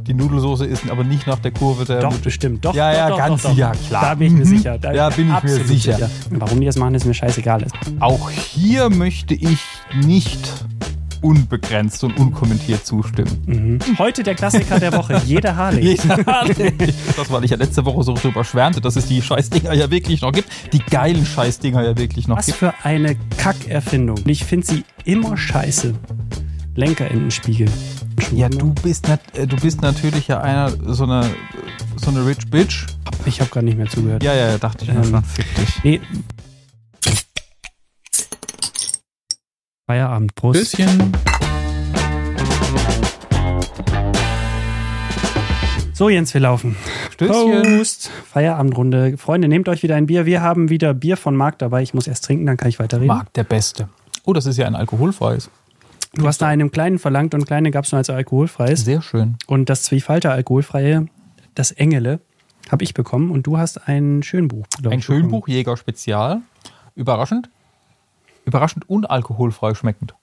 Die Nudelsoße ist aber nicht nach der Kurve der... Doch, bestimmt. Doch, ja, doch, ganz doch, doch. sicher, klar. Da bin ich mir sicher. Ja, bin ich mir sicher. Warum die das machen, ist mir scheißegal. Auch hier möchte ich nicht unbegrenzt und unkommentiert zustimmen. Heute der Klassiker der Woche. Jeder Harley. Das, weil ich ja letzte Woche so drüber schwärmte, dass es die Scheißdinger ja wirklich noch gibt. Die geilen Scheißdinger ja wirklich noch Was gibt. für eine Kackerfindung. Ich finde sie immer scheiße. Lenkerindenspiegel. Ja, du bist natürlich ja so eine Rich Bitch. Ich habe gar nicht mehr zugehört. Ja, dachte ich mir schon. Fick dich. Nee. Feierabend, Prost. Bisschen. So, Jens, wir laufen. Stößchen. Prost. Feierabendrunde. Freunde, nehmt euch wieder ein Bier. Wir haben wieder Bier von Marc dabei. Ich muss erst trinken, dann kann ich weiterreden. Marc, der Beste. Oh, das ist ja ein alkoholfreies. Du hast da einem kleinen verlangt und kleine gab es nur als alkoholfreies. Sehr schön. Und das Zwiefalter alkoholfreie, das Engele, habe ich bekommen. Und du hast ein Schönbuch. Ein Schönbuch, Jäger Spezial. Überraschend und alkoholfrei schmeckend.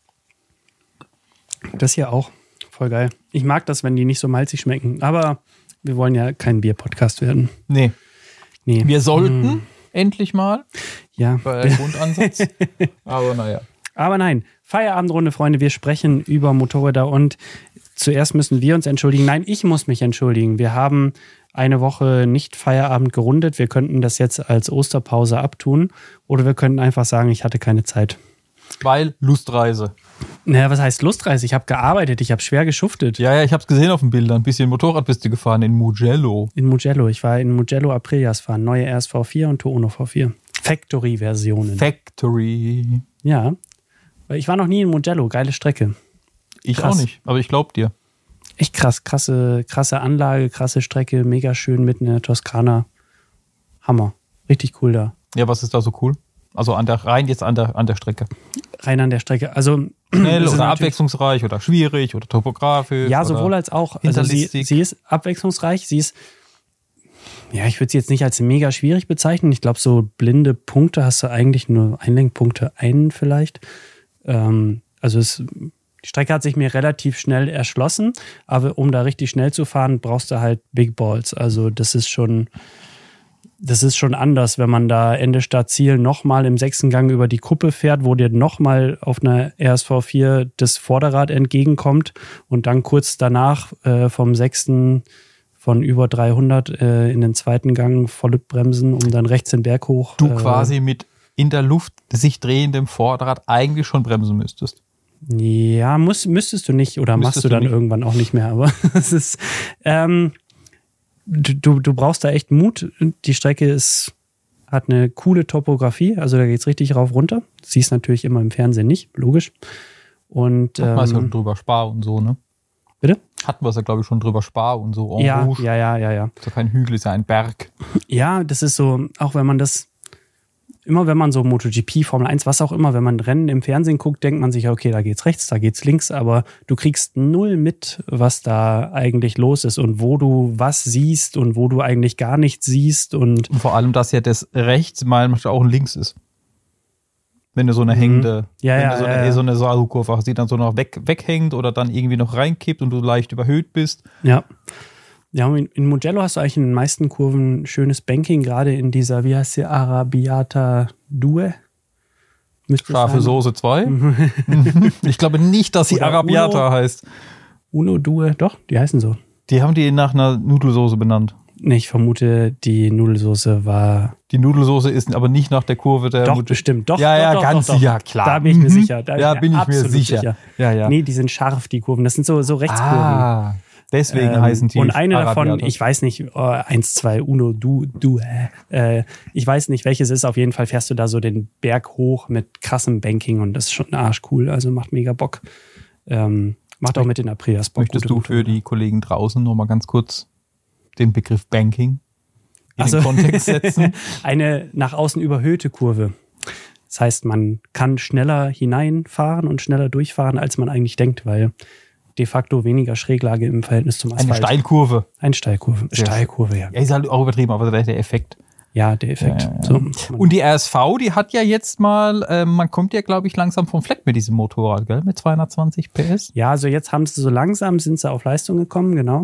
Das hier auch. Voll geil. Ich mag das, wenn die nicht so malzig schmecken. Aber wir wollen ja kein Bier-Podcast werden. Nee. Wir sollten endlich mal. Ja. Bei der Grundansatz. Aber naja. Aber nein, Feierabendrunde, Freunde. Wir sprechen über Motorräder und zuerst müssen wir uns entschuldigen. Nein, ich muss mich entschuldigen. Wir haben eine Woche nicht Feierabend gerundet. Wir könnten das jetzt als Osterpause abtun. Oder wir könnten einfach sagen, ich hatte keine Zeit. Weil Lustreise. Naja, was heißt Lustreise? Ich habe gearbeitet, ich habe schwer geschuftet. Ja, ich habe es gesehen auf den Bildern. Ein bisschen Motorrad bist du gefahren in Mugello. In Mugello. Ich war in Mugello Aprilias fahren. Neue RSV4 und Tuono V4. Factory-Versionen. Factory. Ja. Weil ich war noch nie in Mugello. Geile Strecke. Ich Krass. auch nicht, aber ich glaub dir. Echt krass. Krasse Anlage, krasse Strecke. Mega schön mitten in der Toskana. Hammer. Richtig cool da. Ja, was ist da so cool? Also an der Strecke. Rein an der Strecke. Also Schnell oder abwechslungsreich oder schwierig oder topografisch. Ja, sowohl als auch. Also sie ist abwechslungsreich. Sie ist, ja, ich würde sie jetzt nicht als mega schwierig bezeichnen. Ich glaube, so blinde Punkte hast du eigentlich nur Einlenkpunkte, einen vielleicht. Die Strecke hat sich mir relativ schnell erschlossen, aber um da richtig schnell zu fahren, brauchst du halt Big Balls. Also das ist schon anders, wenn man da Ende Start Ziel nochmal im 6. Gang über die Kuppe fährt, wo dir nochmal auf einer RSV4 das Vorderrad entgegenkommt und dann kurz danach vom 6. von über 300 in den 2. Gang volle Bremsen, um dann rechts den Berg hoch. Du quasi mit in der Luft sich drehendem Vorderrad eigentlich schon bremsen müsstest. Ja, müsstest du nicht oder machst du dann nicht. Irgendwann auch nicht mehr, aber es ist du brauchst da echt Mut. Die Strecke hat eine coole Topografie, also da geht's richtig rauf runter. Siehst natürlich immer im Fernsehen nicht, logisch. Und hatten wir es ja drüber Spa und so, ne? Bitte? Hatten wir es ja, glaube ich, schon drüber Spa und so. Ja. Ist ja kein Hügel, ist ja ein Berg. Ja, das ist so, auch wenn man wenn man so MotoGP, Formel 1, was auch immer, wenn man Rennen im Fernsehen guckt, denkt man sich, okay, da geht's rechts, da geht's links, aber du kriegst null mit, was da eigentlich los ist und wo du was siehst und wo du eigentlich gar nichts siehst. Und vor allem, dass ja das rechts mal auch ein links ist. Wenn du so eine hängende, so eine Salukurve hast, die dann so noch weghängt oder dann irgendwie noch reinkippt und du leicht überhöht bist. Ja. Ja, in Mugello hast du eigentlich in den meisten Kurven schönes Banking, gerade in dieser, wie heißt sie, Arrabbiata Due? Scharfe Soße 2? Ich glaube nicht, dass sie Arrabbiata heißt. Uno Due, doch, die heißen so. Die haben die nach einer Nudelsoße benannt. Nee, ich vermute, die Nudelsoße war... Die Nudelsoße ist aber nicht nach der Kurve der... Doch, bestimmt. Doch, ganz sicher, klar. Da bin ich mir sicher. Bin ich mir sicher. Ja. Nee, die sind scharf, die Kurven. Das sind so Rechtskurven. Deswegen heißen die. Und eine davon, ich weiß nicht, 1, 2, Uno, ich weiß nicht, welches ist. Auf jeden Fall fährst du da so den Berg hoch mit krassem Banking und das ist schon arschcool. Also macht mega Bock. Macht auch mit den Aprilias Bock. Möchtest du für die Kollegen draußen noch mal ganz kurz den Begriff Banking in den Kontext setzen? Eine nach außen überhöhte Kurve. Das heißt, man kann schneller hineinfahren und schneller durchfahren, als man eigentlich denkt, weil de facto weniger Schräglage im Verhältnis zum Asphalt. Eine Steilkurve. Eine Steilkurve. Steilkurve, ja. Ja, ist halt auch übertrieben, aber der Effekt. Ja, der Effekt. Ja. So. Und die RSV, die hat ja jetzt mal, man kommt ja, glaube ich, langsam vom Fleck mit diesem Motorrad, gell? Mit 220 PS. Ja, also jetzt haben sie so langsam, sind sie auf Leistung gekommen, genau.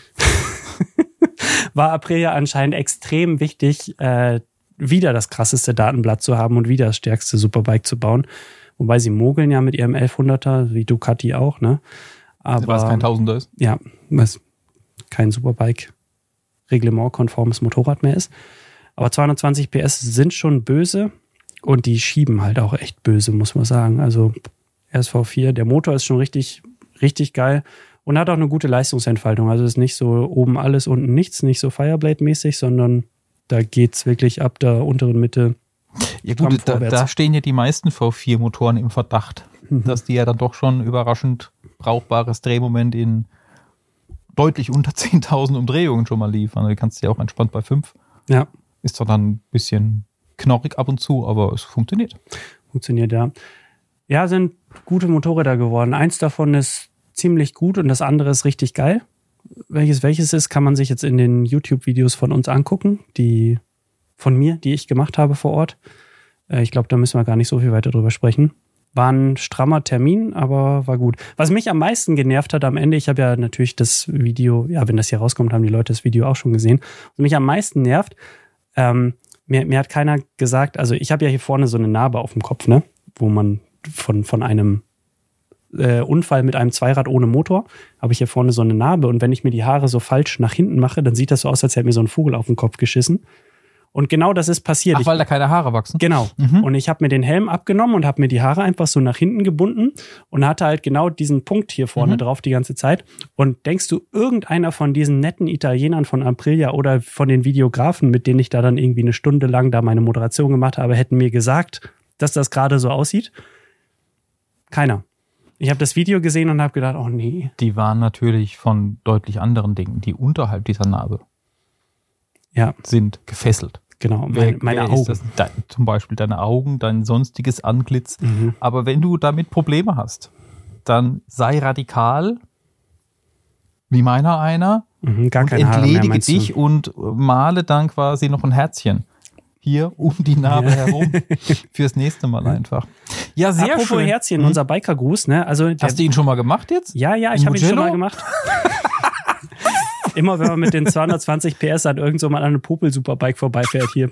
War Aprilia anscheinend extrem wichtig, wieder das krasseste Datenblatt zu haben und wieder das stärkste Superbike zu bauen. Wobei sie mogeln ja mit ihrem 1100er, wie Ducati auch, ne? Aber was kein Tausender ist. Ja, was kein Superbike reglementkonformes Motorrad mehr ist. Aber 220 PS sind schon böse und die schieben halt auch echt böse, muss man sagen. Also RSV4, der Motor ist schon richtig, richtig geil und hat auch eine gute Leistungsentfaltung. Also ist nicht so oben alles, unten nichts, nicht so Fireblade-mäßig, sondern da geht's wirklich ab der unteren Mitte. Ja gut, da stehen ja die meisten V4-Motoren im Verdacht, dass die ja dann doch schon überraschend brauchbares Drehmoment in deutlich unter 10.000 Umdrehungen schon mal liefern. Du kannst ja auch entspannt bei 5. Ja. Ist zwar dann ein bisschen knorrig ab und zu, aber es funktioniert. Funktioniert, ja. Ja, sind gute Motorräder geworden. Eins davon ist ziemlich gut und das andere ist richtig geil. Welches ist, kann man sich jetzt in den YouTube-Videos von uns angucken. Die von mir, die ich gemacht habe vor Ort. Ich glaube, da müssen wir gar nicht so viel weiter drüber sprechen. War ein strammer Termin, aber war gut. Was mich am meisten genervt hat am Ende, ich habe ja natürlich das Video, ja, wenn das hier rauskommt, haben die Leute das Video auch schon gesehen. Was mich am meisten nervt, mir hat keiner gesagt, also ich habe ja hier vorne so eine Narbe auf dem Kopf, ne, wo man von einem Unfall mit einem Zweirad ohne Motor, habe ich hier vorne so eine Narbe und wenn ich mir die Haare so falsch nach hinten mache, dann sieht das so aus, als hätte mir so ein Vogel auf den Kopf geschissen. Und genau das ist passiert. Ach, weil da keine Haare wachsen? Genau. Und ich habe mir den Helm abgenommen und habe mir die Haare einfach so nach hinten gebunden und hatte halt genau diesen Punkt hier vorne drauf die ganze Zeit. Und denkst du, irgendeiner von diesen netten Italienern von Aprilia oder von den Videografen, mit denen ich da dann irgendwie eine Stunde lang da meine Moderation gemacht habe, hätten mir gesagt, dass das gerade so aussieht? Keiner. Ich habe das Video gesehen und habe gedacht, oh nee. Die waren natürlich von deutlich anderen Dingen, die unterhalb dieser Narbe sind gefesselt. Genau, meine Augen. Ist das, zum Beispiel deine Augen, dein sonstiges Antlitz. Aber wenn du damit Probleme hast, dann sei radikal, wie meiner einer, gar und entledige dich und male dann quasi noch ein Herzchen hier um die Narbe herum fürs nächste Mal einfach. Ja, sehr Apropos schön. Herzchen, unser Bikergruß, ne? Also hast du ihn schon mal gemacht jetzt? Ja, ich habe ihn schon mal gemacht. Immer wenn man mit den 220 PS an irgend so mal an einem Popel-Superbike vorbeifährt hier.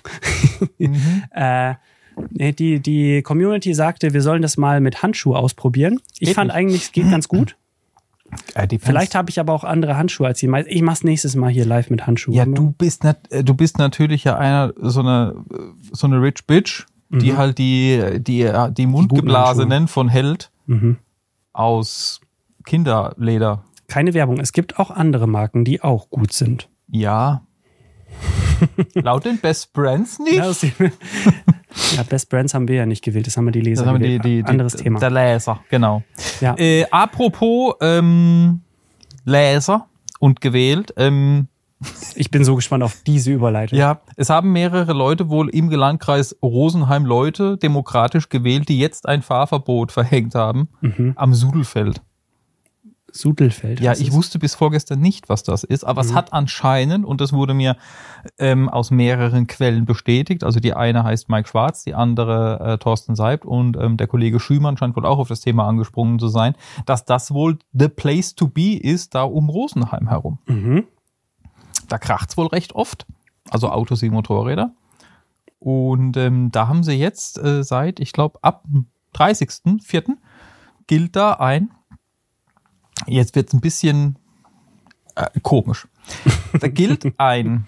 Die Community sagte, wir sollen das mal mit Handschuh ausprobieren. Ich fand eigentlich, es geht ganz gut. Vielleicht habe ich aber auch andere Handschuhe als die meisten. Ich mach's nächstes Mal hier live mit Handschuhen. Ja, du bist natürlich ja einer, so eine Rich Bitch, die halt die Mundgeblasenen von Held aus Kinderleder. Keine Werbung. Es gibt auch andere Marken, die auch gut sind. Ja. Laut den Best Brands nicht? Ja, Best Brands haben wir ja nicht gewählt. Das haben wir die Leser gewählt. Anderes Thema. Der Laser, genau. Ja. Apropos Laser und gewählt. Ich bin so gespannt auf diese Überleitung. Ja, es haben mehrere Leute wohl im Landkreis Rosenheim Leute demokratisch gewählt, die jetzt ein Fahrverbot verhängt haben am Sudelfeld. Sudelfeld. Ja, ich wusste bis vorgestern nicht, was das ist, aber es hat anscheinend, und das wurde mir aus mehreren Quellen bestätigt, also die eine heißt Mike Schwarz, die andere Thorsten Seibt und der Kollege Schümann scheint wohl auch auf das Thema angesprungen zu sein, dass das wohl the place to be ist, da um Rosenheim herum. Da kracht's wohl recht oft, also Autos wie Motorräder. Und da haben sie jetzt seit, ich glaube, ab 30.04. gilt da jetzt wird's ein bisschen komisch. Da gilt ein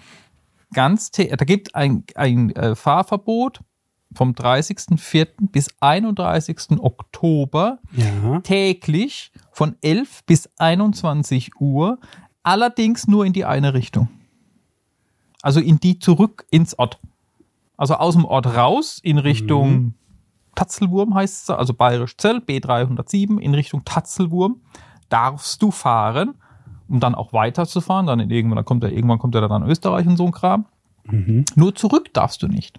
Fahrverbot vom 30.04. bis 31. Oktober täglich von 11 bis 21 Uhr, allerdings nur in die eine Richtung. Also in die zurück ins Ort. Also aus dem Ort raus in Richtung Tatzelwurm heißt es, also Bayerisch Zell, B307 in Richtung Tatzelwurm. Darfst du fahren, um dann auch weiterzufahren. Dann irgendwann kommt er dann Österreich und so ein Kram. Nur zurück darfst du nicht.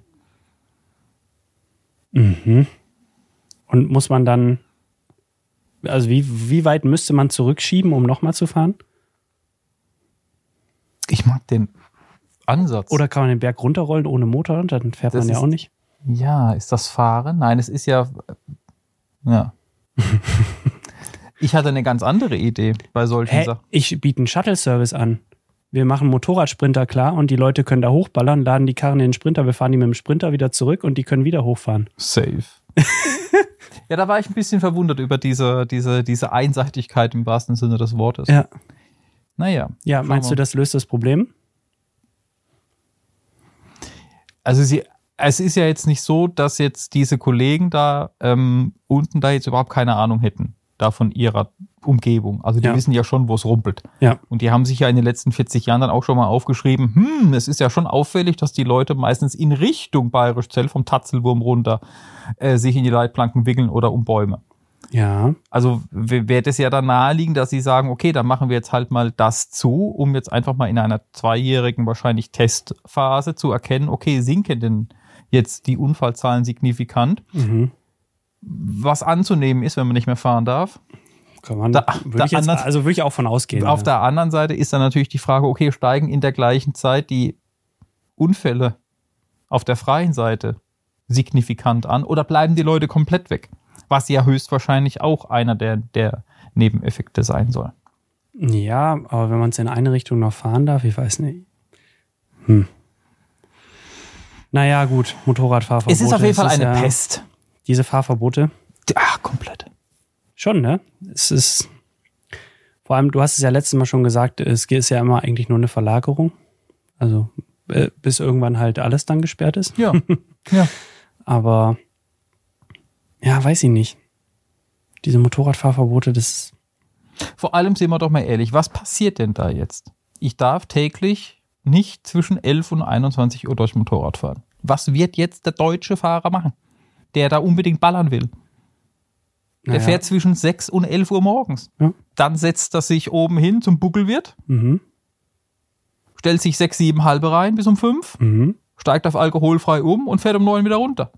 Und muss man dann, also wie weit müsste man zurückschieben, um nochmal zu fahren? Ich mag den Ansatz. Oder kann man den Berg runterrollen ohne Motor? Dann fährt man ja auch nicht. Ja, ist das Fahren? Nein, es ist ja. Ich hatte eine ganz andere Idee bei solchen Sachen. Ich biete einen Shuttle-Service an. Wir machen Motorradsprinter klar und die Leute können da hochballern, laden die Karren in den Sprinter, wir fahren die mit dem Sprinter wieder zurück und die können wieder hochfahren. Safe. Ja, da war ich ein bisschen verwundert über diese Einseitigkeit im wahrsten Sinne des Wortes. Ja. Naja. Ja, meinst du, das löst das Problem? Also es ist ja jetzt nicht so, dass jetzt diese Kollegen da unten da jetzt überhaupt keine Ahnung hätten, da von ihrer Umgebung. Also die wissen ja schon, wo es rumpelt. Ja. Und die haben sich ja in den letzten 40 Jahren dann auch schon mal aufgeschrieben, es ist ja schon auffällig, dass die Leute meistens in Richtung Bayerischzell vom Tatzelwurm runter sich in die Leitplanken wickeln oder um Bäume. Ja. Also wäre das ja dann naheliegend, dass sie sagen, okay, dann machen wir jetzt halt mal das zu, um jetzt einfach mal in einer 2-jährigen wahrscheinlich Testphase zu erkennen, okay, sinken denn jetzt die Unfallzahlen signifikant? Mhm. Was anzunehmen ist, wenn man nicht mehr fahren darf. Kann man, würde ich auch von ausgehen. Auf der anderen Seite ist dann natürlich die Frage, okay, steigen in der gleichen Zeit die Unfälle auf der freien Seite signifikant an oder bleiben die Leute komplett weg? Was ja höchstwahrscheinlich auch einer der Nebeneffekte sein soll. Ja, aber wenn man es in eine Richtung noch fahren darf, ich weiß nicht. Naja, gut, Motorradfahrverbote. Es ist auf jeden Fall eine Pest. Diese Fahrverbote? Komplett. Schon, ne? Es ist, vor allem, du hast es ja letztes Mal schon gesagt, es ist ja immer eigentlich nur eine Verlagerung. Also, bis irgendwann halt alles dann gesperrt ist. Ja. Ja. Aber, ja, weiß ich nicht. Diese Motorradfahrverbote, das... Vor allem sind wir doch mal ehrlich, was passiert denn da jetzt? Ich darf täglich nicht zwischen 11 und 21 Uhr durch Motorrad fahren. Was wird jetzt der deutsche Fahrer machen, der da unbedingt ballern will? Der fährt zwischen 6 und 11 Uhr morgens. Ja. Dann setzt er sich oben hin zum Buckelwirt, stellt sich 6, 7 halbe rein bis um 5, steigt auf alkoholfrei um und fährt um 9 wieder runter.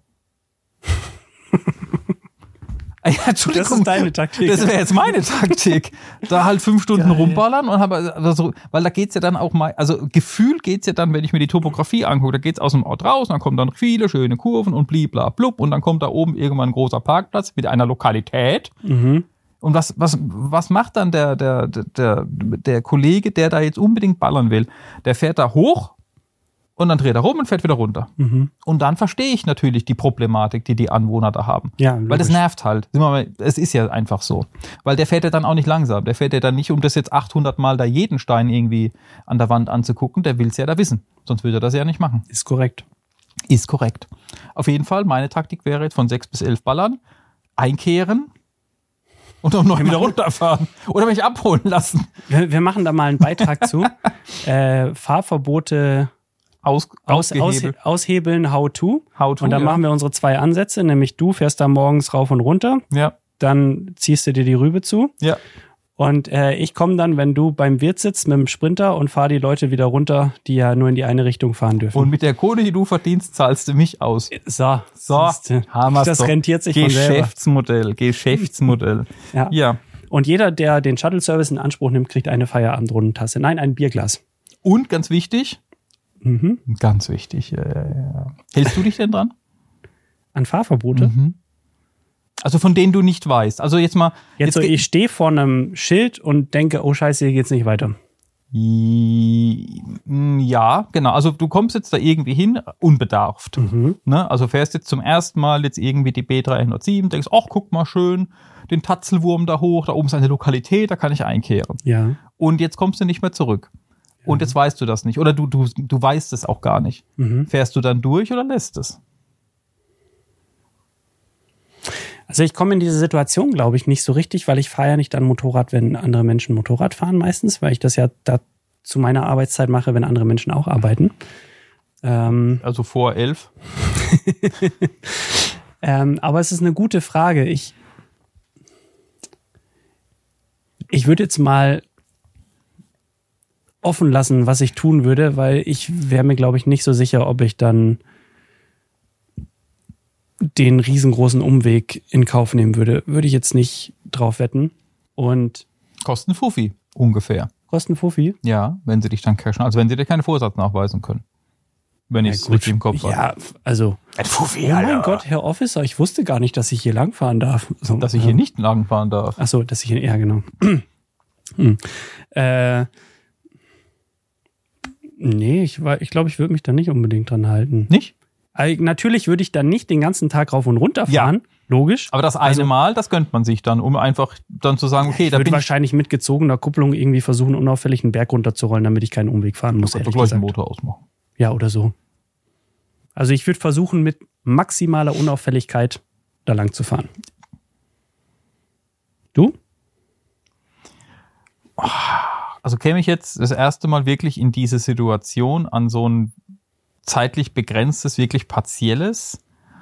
Ja, Entschuldigung, das ist deine Taktik. Das wäre jetzt meine Taktik. Da halt 5 Stunden rumballern und weil da geht's ja dann auch mal, also gefühlt geht's ja dann, wenn ich mir die Topografie angucke, da geht's aus dem Ort raus, und dann kommen dann viele schöne Kurven und blibla blub und dann kommt da oben irgendwann ein großer Parkplatz mit einer Lokalität. Und was macht dann der Kollege, der da jetzt unbedingt ballern will? Der fährt da hoch und dann dreht er rum und fährt wieder runter. Und dann verstehe ich natürlich die Problematik, die die Anwohner da haben. Ja, logisch. Weil das nervt halt. Es ist ja einfach so. Weil der fährt ja dann auch nicht langsam. Der fährt ja dann nicht, um das jetzt 800 Mal da jeden Stein irgendwie an der Wand anzugucken. Der will es ja da wissen. Sonst würde er das ja nicht machen. Ist korrekt. Ist korrekt. Auf jeden Fall, meine Taktik wäre jetzt von 6 bis 11 ballern, einkehren und um 9 wieder runterfahren. Oder mich abholen lassen. Wir machen da mal einen Beitrag zu. Fahrverbote aushebeln, how to. Und dann machen wir unsere 2 Ansätze, nämlich du fährst da morgens rauf und runter. Ja. Dann ziehst du dir die Rübe zu. Ja. Und ich komme dann, wenn du beim Wirt sitzt, mit dem Sprinter und fahre die Leute wieder runter, die ja nur in die eine Richtung fahren dürfen. Und mit der Kohle, die du verdienst, zahlst du mich aus. So. Das rentiert sich von selber. Geschäftsmodell. Ja. Und jeder, der den Shuttle-Service in Anspruch nimmt, kriegt eine Feierabendrundentasse. Nein, ein Bierglas. Und ganz wichtig, ganz wichtig, hältst du dich denn dran? An Fahrverbote? Also von denen du nicht weißt. Also jetzt mal. Ich stehe vor einem Schild und denke, oh Scheiße, hier geht's nicht weiter. Ja, genau. Also du kommst jetzt da irgendwie hin, unbedarft. Ne? Also fährst jetzt zum ersten Mal jetzt irgendwie die B307, denkst, ach, guck mal schön, den Tatzelwurm da hoch, da oben ist eine Lokalität, da kann ich einkehren. Ja. Und jetzt kommst du nicht mehr zurück. Und jetzt weißt du das nicht. Oder du weißt es auch gar nicht. Fährst du dann durch oder lässt es? Also ich komme in diese Situation, glaube ich, nicht so richtig, weil ich fahre ja nicht dann Motorrad, wenn andere Menschen Motorrad fahren meistens, weil ich das ja da zu meiner Arbeitszeit mache, wenn andere Menschen auch arbeiten. Also vor 11? Aber es ist eine gute Frage. Ich würde jetzt mal offen lassen, was ich tun würde, weil ich wäre mir, glaube ich, nicht so sicher, ob ich dann den riesengroßen Umweg in Kauf nehmen würde. Würde ich jetzt nicht drauf wetten. Und kosten Fuffi, ungefähr. Kosten Fuffi? Ja, wenn sie dich dann cashen. Also wenn sie dir keinen Vorsatz nachweisen können. Wenn ich es richtig im Kopf habe. Ja, also. Ein Fuffi, oh mein Gott, Herr Officer, ich wusste gar nicht, dass ich hier langfahren darf. So, dass ich hier nicht langfahren darf. Ach so, dass ich hier, ja genau. Nee, ich glaube, ich würde mich da nicht unbedingt dran halten. Nicht? Also, natürlich würde ich dann nicht den ganzen Tag rauf und runter fahren, logisch. Aber das eine Mal, das gönnt man sich dann, um einfach dann zu sagen, okay, ich würde wahrscheinlich mit gezogener Kupplung irgendwie versuchen, unauffällig einen Berg runterzurollen, damit ich keinen Umweg fahren muss. Du gleich den Motor ausmachen. Ja, oder so. Also ich würde versuchen, mit maximaler Unauffälligkeit da lang zu fahren. Du? Also käme ich jetzt das erste Mal wirklich in diese Situation an so ein zeitlich begrenztes, wirklich partielles.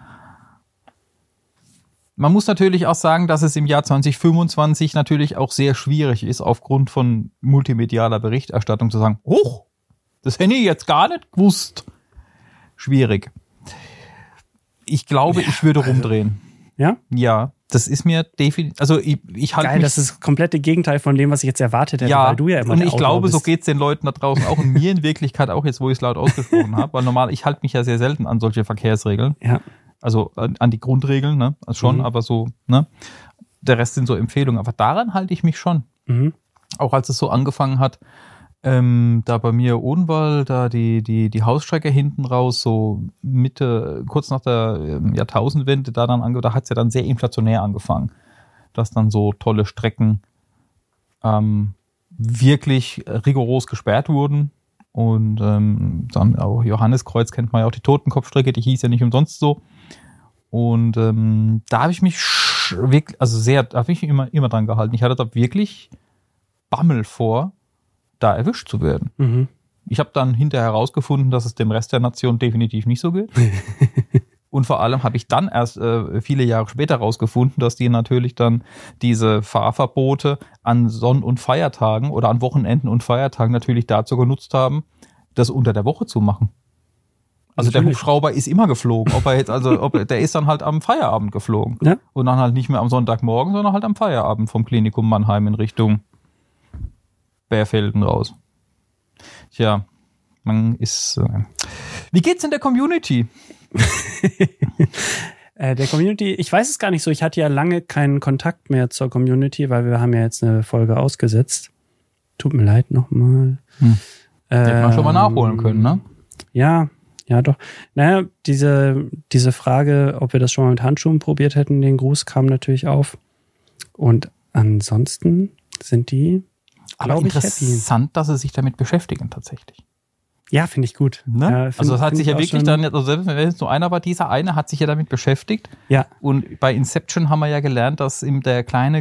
Man muss natürlich auch sagen, dass es im Jahr 2025 natürlich auch sehr schwierig ist, aufgrund von multimedialer Berichterstattung zu sagen, das hätte ich jetzt gar nicht gewusst. Schwierig. Ich glaube, ich würde rumdrehen. Ja? Ja, das ist mir definitiv, also ich halte Geil, das ist das komplette Gegenteil von dem, was ich jetzt erwartet hätte, weil du ja immer und ich glaube, so geht's den Leuten da draußen auch und mir in Wirklichkeit auch jetzt, wo ich es laut ausgesprochen habe, weil normal, ich halte mich ja sehr selten an solche Verkehrsregeln. Ja. Also an die Grundregeln, ne? Also schon, aber so, ne? Der Rest sind so Empfehlungen. Aber daran halte ich mich schon. Mhm. Auch als es so angefangen hat, da bei mir Odenwald, da die Hausstrecke hinten raus, so Mitte, kurz nach der Jahrtausendwende, da hat es ja dann sehr inflationär angefangen, dass dann so tolle Strecken wirklich rigoros gesperrt wurden. Und dann auch Johanneskreuz kennt man ja auch, die Totenkopfstrecke, die hieß ja nicht umsonst so. Und da habe ich mich wirklich, da habe ich mich immer dran gehalten. Ich hatte da wirklich Bammel vor, da erwischt zu werden. Mhm. Ich habe dann hinterher herausgefunden, dass es dem Rest der Nation definitiv nicht so geht. Und vor allem habe ich dann erst viele Jahre später herausgefunden, dass die natürlich dann diese Fahrverbote an Sonn- und Feiertagen oder an Wochenenden und Feiertagen natürlich dazu genutzt haben, das unter der Woche zu machen. Also natürlich. Der Hubschrauber ist immer geflogen. Der ist dann halt am Feierabend geflogen. Ja. Und dann halt nicht mehr am Sonntagmorgen, sondern halt am Feierabend vom Klinikum Mannheim in Richtung Bärfelden raus. Tja, man ist... Wie geht's in der Community? Der Community, ich weiß es gar nicht so. Ich hatte ja lange keinen Kontakt mehr zur Community, weil wir haben ja jetzt eine Folge ausgesetzt. Tut mir leid nochmal. Hätte man schon mal nachholen können, ne? Ja doch. Naja, diese Frage, ob wir das schon mal mit Handschuhen probiert hätten, den Gruß kam natürlich auf. Und ansonsten sind die, glaube ich, happy. Interessant, dass sie sich damit beschäftigen tatsächlich. Ja, finde ich gut. Ne? Ja, also das hat sich ja wirklich dann, also selbst wenn es nur einer war, dieser eine hat sich ja damit beschäftigt. Ja. Und bei Inception haben wir ja gelernt, dass eben der kleine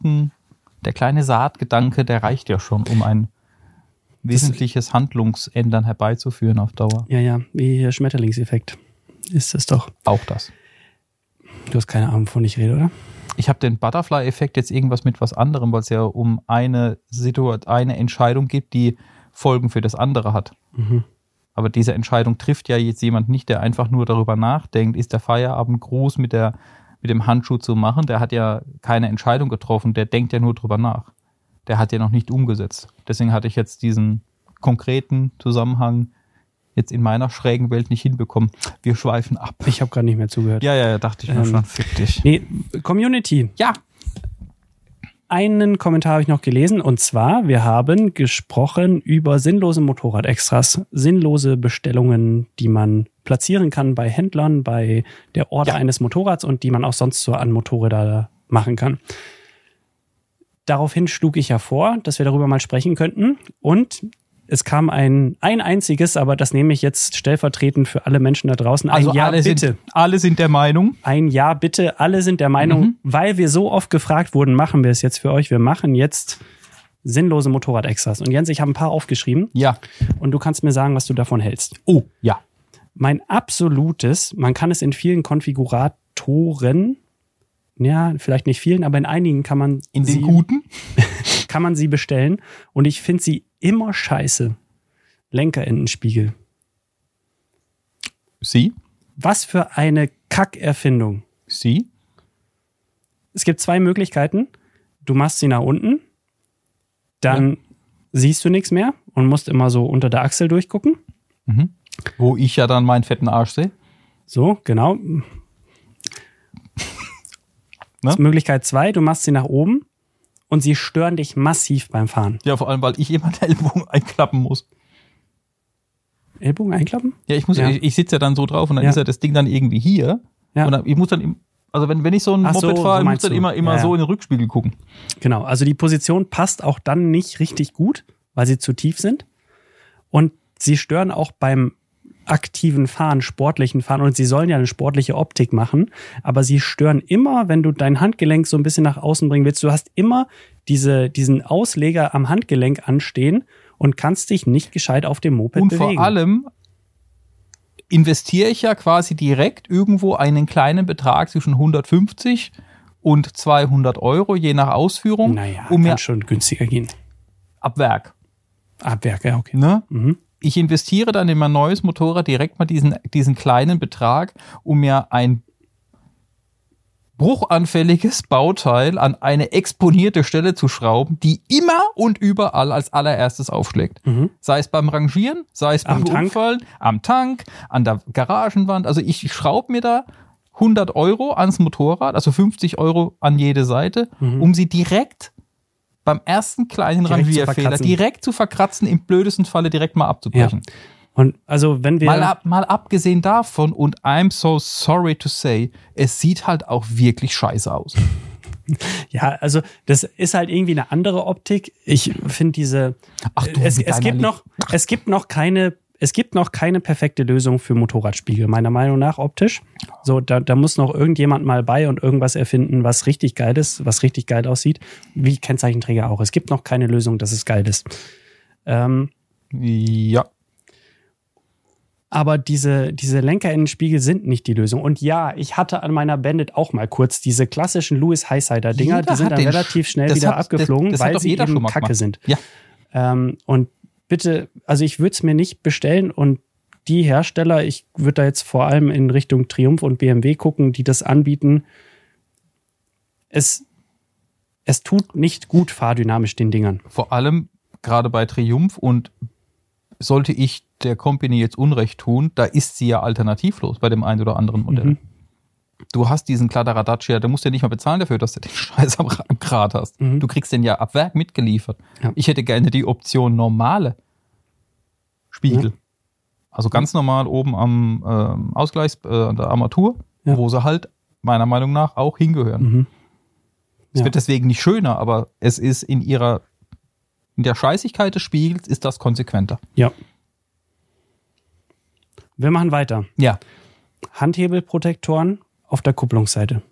Saatgedanke, der reicht ja schon, um ein wesentliches Handlungsändern herbeizuführen auf Dauer. Ja, wie der Schmetterlingseffekt ist es doch. Auch das. Du hast keine Ahnung, wovon ich rede, oder? Ich habe den Butterfly-Effekt jetzt irgendwas mit was anderem, weil es ja um eine Entscheidung geht, die Folgen für das andere hat. Mhm. Aber diese Entscheidung trifft ja jetzt jemand nicht, der einfach nur darüber nachdenkt, ist der Feierabendgruß mit dem Handschuh zu machen. Der hat ja keine Entscheidung getroffen, der denkt ja nur drüber nach. Der hat ja noch nicht umgesetzt. Deswegen hatte ich jetzt diesen konkreten Zusammenhang jetzt in meiner schrägen Welt nicht hinbekommen. Wir schweifen ab. Ich habe gerade nicht mehr zugehört. Ja, dachte ich mir schon. Fick dich. Nee, Community. Ja. Einen Kommentar habe ich noch gelesen, und zwar, wir haben gesprochen über sinnlose Motorradextras, sinnlose Bestellungen, die man platzieren kann bei Händlern, bei der Order eines Motorrads und die man auch sonst so an Motorräder machen kann. Daraufhin schlug ich ja vor, dass wir darüber mal sprechen könnten, und es kam ein einziges, aber das nehme ich jetzt stellvertretend für alle Menschen da draußen. Also alle sind der Meinung. Ein Ja, bitte. Alle sind der Meinung, weil wir so oft gefragt wurden, machen wir es jetzt für euch. Wir machen jetzt sinnlose Motorradextras. Und Jens, ich habe ein paar aufgeschrieben. Ja. Und du kannst mir sagen, was du davon hältst. Oh, ja. Mein absolutes, man kann es in vielen Konfiguratoren, ja, vielleicht nicht vielen, aber in einigen kann man in den guten kann man sie bestellen. Und ich finde sie immer scheiße. Lenkerindenspiegel. Sie? Was für eine Kackerfindung. Sie? Es gibt zwei Möglichkeiten. Du machst sie nach unten, dann siehst du nichts mehr und musst immer so unter der Achsel durchgucken. Mhm. Wo ich ja dann meinen fetten Arsch sehe. So, genau. Ne? Möglichkeit 2, du machst sie nach oben und sie stören dich massiv beim Fahren. Ja, vor allem, weil ich immer den Ellbogen einklappen muss. Ellbogen einklappen? Ja, ich sitze ja dann so drauf und dann ist ja das Ding dann irgendwie hier. Ja. Und dann, ich muss dann, also wenn ich so ein Moped fahre, muss dann immer so in den Rückspiegel gucken. Genau, also die Position passt auch dann nicht richtig gut, weil sie zu tief sind. Und sie stören auch beim aktiven Fahren, sportlichen Fahren, und sie sollen ja eine sportliche Optik machen, aber sie stören immer, wenn du dein Handgelenk so ein bisschen nach außen bringen willst. Du hast immer diesen Ausleger am Handgelenk anstehen und kannst dich nicht gescheit auf dem Moped bewegen. Und vor allem investiere ich ja quasi direkt irgendwo einen kleinen Betrag zwischen 150 und 200 Euro, je nach Ausführung. Naja, kann schon günstiger gehen. Ab Werk. Ab Werk, ja, okay. Ne? Mhm. Ich investiere dann in mein neues Motorrad direkt mal diesen kleinen Betrag, um mir ein bruchanfälliges Bauteil an eine exponierte Stelle zu schrauben, die immer und überall als allererstes aufschlägt. Mhm. Sei es beim Rangieren, sei es beim Unfallen, am Tank, an der Garagenwand. Also ich schraube mir da 100 Euro ans Motorrad, also 50 Euro an jede Seite, um sie direkt beim ersten kleinen Rangierfehler direkt zu verkratzen, im blödesten Falle direkt mal abzubrechen. Ja. Und also wenn wir mal abgesehen davon, und I'm so sorry to say, es sieht halt auch wirklich scheiße aus. Ja, also das ist halt irgendwie eine andere Optik. Ich finde es gibt noch keine perfekte Lösung für Motorradspiegel, meiner Meinung nach optisch. So, da muss noch irgendjemand mal bei und irgendwas erfinden, was richtig geil ist, was richtig geil aussieht. Wie Kennzeichenträger auch. Es gibt noch keine Lösung, dass es geil ist. Ja. Aber diese Lenkerinnenspiegel sind nicht die Lösung. Und ja, ich hatte an meiner Bandit auch mal kurz diese klassischen Lewis Highsider-Dinger, die sind dann relativ schnell wieder abgeflogen, weil sie eben Kacke sind. Ja. Und bitte, also ich würde es mir nicht bestellen, und die Hersteller, ich würde da jetzt vor allem in Richtung Triumph und BMW gucken, die das anbieten. Es tut nicht gut fahrdynamisch den Dingern. Vor allem gerade bei Triumph, und sollte ich der Company jetzt Unrecht tun, da ist sie ja alternativlos bei dem einen oder anderen Modell. Mhm. Du hast diesen Kladderadatsch, da musst du ja nicht mal bezahlen dafür, dass du den Scheiß am Rad hast. Mhm. Du kriegst den ja ab Werk mitgeliefert. Ja. Ich hätte gerne die Option normale Spiegel. Ja. Also ganz normal oben am an der Armatur, wo sie halt meiner Meinung nach auch hingehören. Mhm. Es wird deswegen nicht schöner, aber es ist in der Scheißigkeit des Spiegels ist das konsequenter. Ja. Wir machen weiter. Ja. Handhebelprotektoren auf der Kupplungsseite.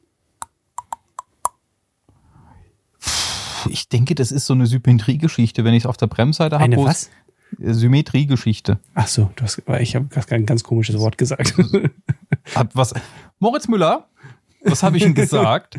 Ich denke, das ist so eine Symmetriegeschichte, wenn ich es auf der Bremsseite habe. Eine was? Symmetriegeschichte. Ach so, ich habe ein ganz komisches Wort gesagt. Was? Moritz Müller? Was habe ich denn gesagt?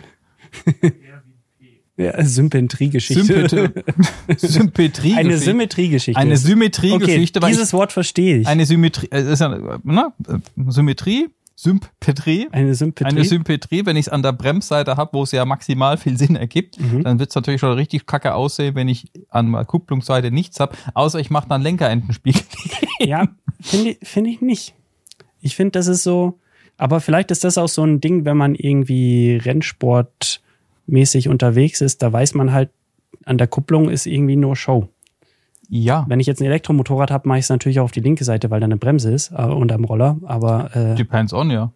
Ja, Symmetriegeschichte. Symmetriegeschichte. Eine Symmetriegeschichte. Eine Symmetriegeschichte. Okay, dieses Wort verstehe ich. Eine Symmetrie, ist ja, Symmetrie. Eine Symmetrie, wenn ich es an der Bremsseite habe, wo es ja maximal viel Sinn ergibt, dann wird es natürlich schon richtig kacke aussehen, wenn ich an der Kupplungsseite nichts habe, außer ich mache dann Lenkerendenspiegel. Ja, finde ich nicht. Ich finde, das ist so, aber vielleicht ist das auch so ein Ding, wenn man irgendwie Rennsportmäßig unterwegs ist, da weiß man halt, an der Kupplung ist irgendwie nur Show. Ja. Wenn ich jetzt ein Elektromotorrad habe, mache ich es natürlich auch auf die linke Seite, weil da eine Bremse ist und am Roller, aber depends on, ja.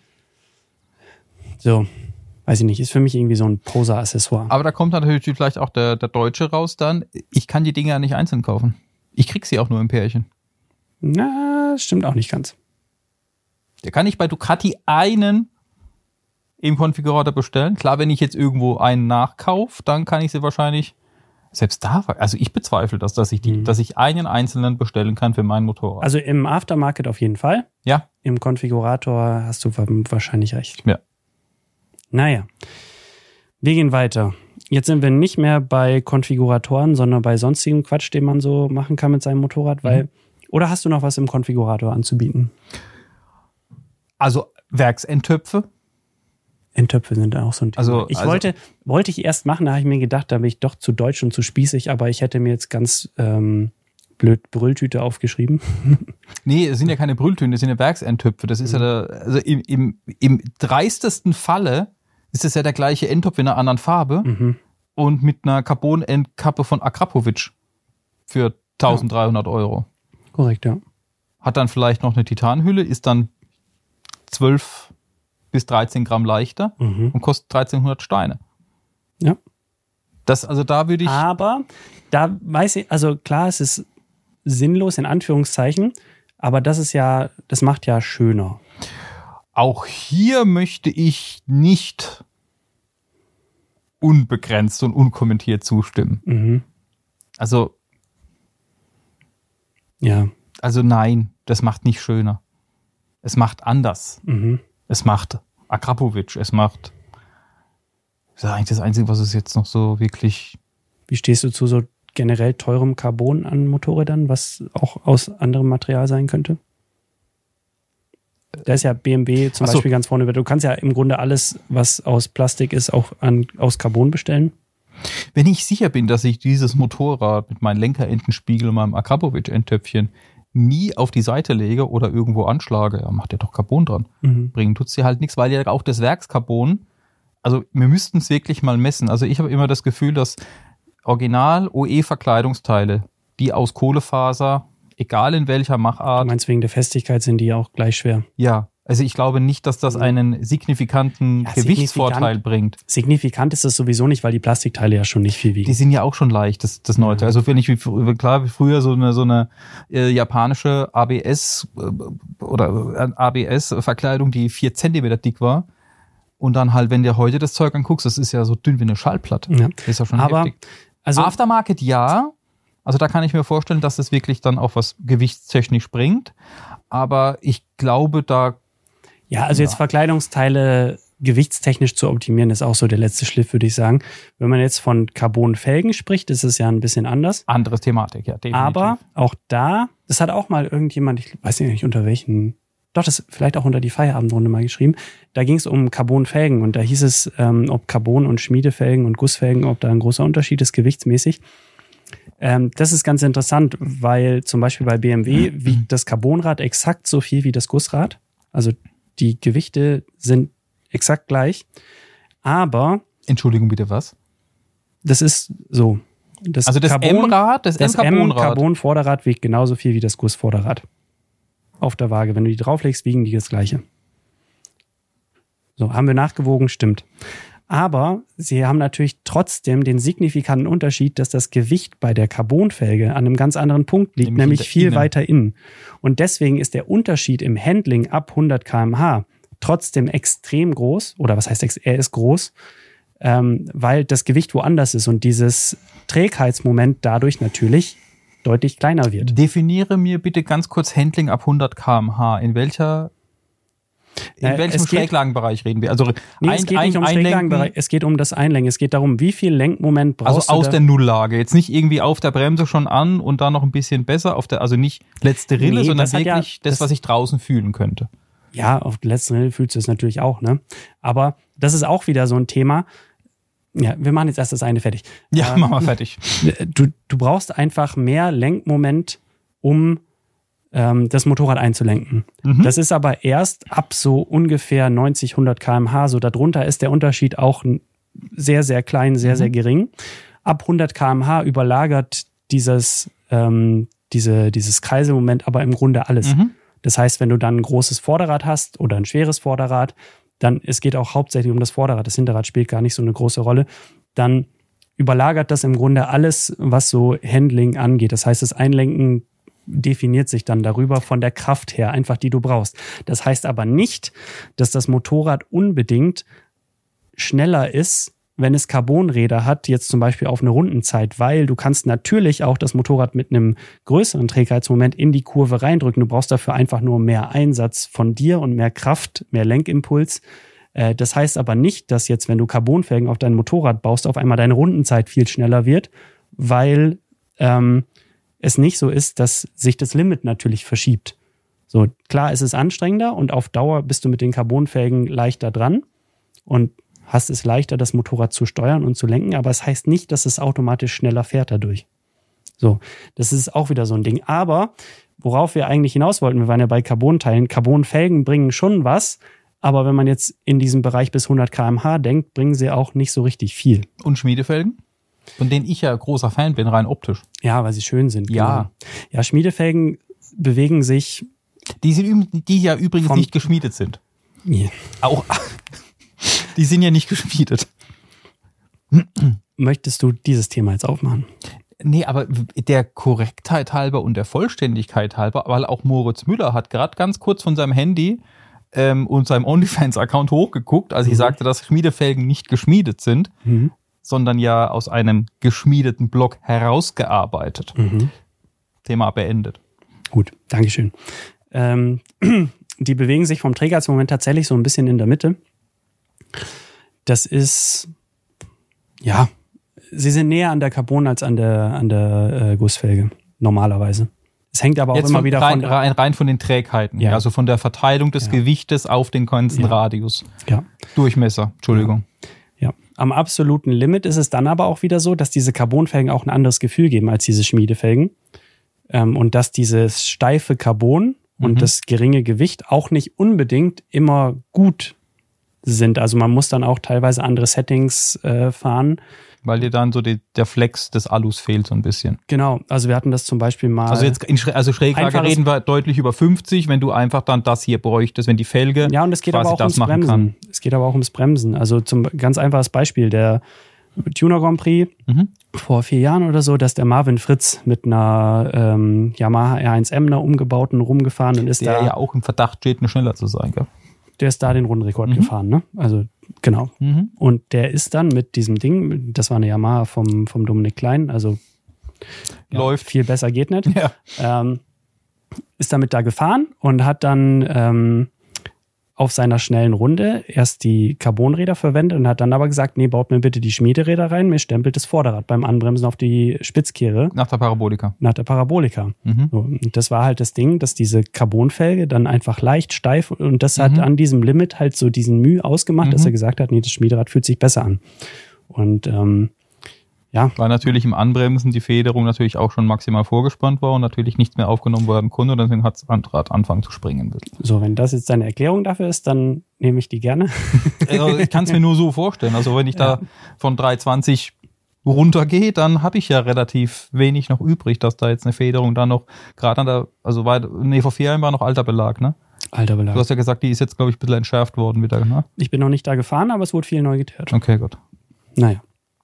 So, weiß ich nicht, ist für mich irgendwie so ein Poser-Accessoire. Aber da kommt natürlich vielleicht auch der Deutsche raus dann, ich kann die Dinge ja nicht einzeln kaufen. Ich krieg sie auch nur im Pärchen. Na, stimmt auch nicht ganz. Da kann ich bei Ducati einen im Konfigurator bestellen. Klar, wenn ich jetzt irgendwo einen nachkaufe, dann kann ich sie wahrscheinlich selbst da, also ich bezweifle das, dass ich einen einzelnen bestellen kann für mein Motorrad. Also im Aftermarket auf jeden Fall. Ja. Im Konfigurator hast du wahrscheinlich recht. Ja. Naja, wir gehen weiter. Jetzt sind wir nicht mehr bei Konfiguratoren, sondern bei sonstigem Quatsch, den man so machen kann mit seinem Motorrad, weil, oder hast du noch was im Konfigurator anzubieten? Also Werksendtöpfe. Endtöpfe sind auch so ein Thema. Wollte ich erst machen, da habe ich mir gedacht, da bin ich doch zu deutsch und zu spießig, aber ich hätte mir jetzt ganz blöd Brülltüte aufgeschrieben. Nee, es sind ja keine Brülltüten, das sind ja Werksendtöpfe. Das ist also im dreistesten Falle ist es ja der gleiche Endtopf in einer anderen Farbe und mit einer Carbon-Endkappe von Akrapovic für 1.300 Euro. Korrekt, ja. Hat dann vielleicht noch eine Titanhülle, ist dann 12 bis 13 Gramm leichter und kostet 1.300 Steine. Ja. Da würde ich... Aber da weiß ich, also klar, es ist sinnlos in Anführungszeichen, aber das macht ja schöner. Auch hier möchte ich nicht unbegrenzt und unkommentiert zustimmen. Also nein, das macht nicht schöner. Es macht anders. Es macht Akrapovic, das ist eigentlich das Einzige, was es jetzt noch so wirklich... Wie stehst du zu so generell teurem Carbon an Motorrädern, was auch aus anderem Material sein könnte? Da ist ja BMW zum Beispiel ganz vorne. Du kannst ja im Grunde alles, was aus Plastik ist, auch aus Carbon bestellen. Wenn ich sicher bin, dass ich dieses Motorrad mit meinem Lenkerentenspiegel und meinem Akrapovic-Endtöpfchen nie auf die Seite lege oder irgendwo anschlage, macht ja doch Carbon dran. Bringen tut's dir halt nichts, weil ja auch das Werkscarbon, also wir müssten es wirklich mal messen. Also ich habe immer das Gefühl, dass Original-OE-Verkleidungsteile, die aus Kohlefaser, egal in welcher Machart. Du meinst, wegen der Festigkeit sind die auch gleich schwer? Ja, also ich glaube nicht, dass das einen signifikanten Gewichtsvorteil bringt. Signifikant ist das sowieso nicht, weil die Plastikteile ja schon nicht viel wiegen. Die sind ja auch schon leicht, das Neue. Also wenn ich wie früher so eine japanische ABS oder ABS-Verkleidung, die 4 Zentimeter dick war, und dann halt, wenn du heute das Zeug anguckst, das ist ja so dünn wie eine Schallplatte. Ja. Das ist ja schon heftig. Also Aftermarket ja. Also da kann ich mir vorstellen, dass es wirklich dann auch was gewichtstechnisch bringt. Aber ich glaube, jetzt Verkleidungsteile gewichtstechnisch zu optimieren, ist auch so der letzte Schliff, würde ich sagen. Wenn man jetzt von Carbonfelgen spricht, ist es ja ein bisschen anders. Anderes Thematik, ja, definitiv. Aber auch das hat auch mal irgendjemand, ich weiß nicht unter welchen, doch, das vielleicht auch unter die Feierabendrunde mal geschrieben. Da ging es um Carbonfelgen und da hieß es, ob Carbon- und Schmiedefelgen und Gussfelgen, ob da ein großer Unterschied ist, gewichtsmäßig. Das ist ganz interessant, weil zum Beispiel bei BMW wiegt das Carbonrad exakt so viel wie das Gussrad. Also die Gewichte sind exakt gleich. Aber... Entschuldigung, bitte was? Das ist so. Das M-Rad, das M-Carbon-Vorderrad wiegt genauso viel wie das Gussvorderrad. Auf der Waage. Wenn du die drauflegst, wiegen die das Gleiche. So, haben wir nachgewogen, stimmt. Aber sie haben natürlich trotzdem den signifikanten Unterschied, dass das Gewicht bei der Carbonfelge an einem ganz anderen Punkt liegt, nämlich viel weiter innen. Und deswegen ist der Unterschied im Handling ab 100 km/h trotzdem extrem groß. Oder was heißt, er ist groß, weil das Gewicht woanders ist und dieses Trägheitsmoment dadurch natürlich deutlich kleiner wird. Definiere mir bitte ganz kurz Handling ab 100 km/h. In welchem Schräglagenbereich reden wir? Also es geht nicht um Schräglagenbereich, es geht um das Einlenken. Es geht darum, wie viel Lenkmoment brauchst du. Also aus der Nulllage. Jetzt nicht irgendwie auf der Bremse schon an und dann noch ein bisschen besser, also nicht letzte Rille, sondern wirklich was ich draußen fühlen könnte. Ja, auf der letzten Rille fühlst du es natürlich auch, ne? Aber das ist auch wieder so ein Thema. Ja, wir machen jetzt erst das eine fertig. Ja, machen wir fertig. Du brauchst einfach mehr Lenkmoment, um das Motorrad einzulenken. Das ist aber erst ab so ungefähr 90, 100 km/h. So darunter ist der Unterschied auch sehr, sehr klein, sehr, sehr gering. Ab 100 km/h überlagert dieses Kreiselmoment aber im Grunde alles. Das heißt, wenn du dann ein großes Vorderrad hast oder ein schweres Vorderrad, dann, es geht auch hauptsächlich um das Vorderrad, das Hinterrad spielt gar nicht so eine große Rolle, dann überlagert das im Grunde alles, was so Handling angeht. Das heißt, das Einlenken definiert sich dann darüber von der Kraft her, einfach die du brauchst. Das heißt aber nicht, dass das Motorrad unbedingt schneller ist, wenn es Carbonräder hat, jetzt zum Beispiel auf eine Rundenzeit, weil du kannst natürlich auch das Motorrad mit einem größeren Trägheitsmoment in die Kurve reindrücken. Du brauchst dafür einfach nur mehr Einsatz von dir und mehr Kraft, mehr Lenkimpuls. Das heißt aber nicht, dass jetzt, wenn du Carbonfelgen auf dein Motorrad baust, auf einmal deine Rundenzeit viel schneller wird, weil es nicht so ist, dass sich das Limit natürlich verschiebt. So, klar, es ist anstrengender und auf Dauer bist du mit den Carbonfelgen leichter dran. und hast es leichter, das Motorrad zu steuern und zu lenken, aber es heißt nicht, dass es automatisch schneller fährt dadurch. So, das ist auch wieder so ein Ding. Aber worauf wir eigentlich hinaus wollten, wir waren ja bei Carbon-Teilen. Carbon-Felgen bringen schon was, aber wenn man jetzt in diesem Bereich bis 100 km/h denkt, bringen sie auch nicht so richtig viel. Und Schmiedefelgen? Von denen ich ja großer Fan bin, rein optisch. Ja, weil sie schön sind. Ja. Genau. Ja, Schmiedefelgen bewegen sich. Die ja übrigens nicht geschmiedet sind. Yeah. Auch. Die sind ja nicht geschmiedet. Möchtest du dieses Thema jetzt aufmachen? Nee, aber der Korrektheit halber und der Vollständigkeit halber, weil auch Moritz Müller hat gerade ganz kurz von seinem Handy und seinem OnlyFans-Account hochgeguckt, als ich sagte, dass Schmiedefelgen nicht geschmiedet sind, sondern ja aus einem geschmiedeten Block herausgearbeitet. Thema beendet. Gut, Dankeschön. Die bewegen sich vom Träger zum Moment tatsächlich so ein bisschen in der Mitte. Das ist, ja, sie sind näher an der Carbon als an der Gussfelge, normalerweise. Es hängt aber auch jetzt immer wieder rein von den Trägheiten, ja. Also von der Verteilung des Gewichtes auf den ganzen Radius. Ja. Durchmesser, Entschuldigung. Ja. Am absoluten Limit ist es dann aber auch wieder so, dass diese Carbonfelgen auch ein anderes Gefühl geben als diese Schmiedefelgen. Und dass dieses steife Carbon und das geringe Gewicht auch nicht unbedingt immer gut sind. Also man muss dann auch teilweise andere Settings fahren. Weil dir dann so der Flex des Alus fehlt so ein bisschen. Genau, also wir hatten das zum Beispiel mal. Also jetzt Schräglage reden wir deutlich über 50, wenn du einfach dann das hier bräuchtest, wenn die Felge. Ja, und es geht aber auch ums Bremsen. Kann. Es geht aber auch ums Bremsen. Also zum ganz einfaches Beispiel, der Tuner Grand Prix vor 4 Jahren oder so, dass der Marvin Fritz mit einer Yamaha R1M einer umgebauten rumgefahren und ist der ja auch im Verdacht steht, schneller zu sein, gell? Der ist da den Rundenrekord gefahren, ne? Also genau. Und der ist dann mit diesem Ding, das war eine Yamaha vom Dominik Klein, also läuft. Viel besser geht nicht. Ja. Ist damit da gefahren und hat dann auf seiner schnellen Runde erst die Carbonräder verwendet und hat dann aber gesagt, nee, baut mir bitte die Schmiederäder rein, mir stempelt das Vorderrad beim Anbremsen auf die Spitzkehre. Nach der Parabolika. So, und das war halt das Ding, dass diese Carbonfelge dann einfach leicht steif und das hat an diesem Limit halt so diesen Mühe ausgemacht, dass er gesagt hat, nee, das Schmiederad fühlt sich besser an. Und ja. Weil natürlich im Anbremsen die Federung natürlich auch schon maximal vorgespannt war und natürlich nichts mehr aufgenommen werden konnte und deswegen hat das Rad angefangen zu springen. So, wenn das jetzt deine Erklärung dafür ist, dann nehme ich die gerne. Also ich kann es mir nur so vorstellen. Also wenn ich da von 320 runtergehe, dann habe ich ja relativ wenig noch übrig, dass da jetzt eine Federung dann noch gerade an der, also vor 4 Jahren war noch alter Belag, ne? Alter Belag. Du hast ja gesagt, die ist jetzt, glaube ich, ein bisschen entschärft worden wieder, ne? Ich bin noch nicht da gefahren, aber es wurde viel neu geteert. Okay, gut. Naja.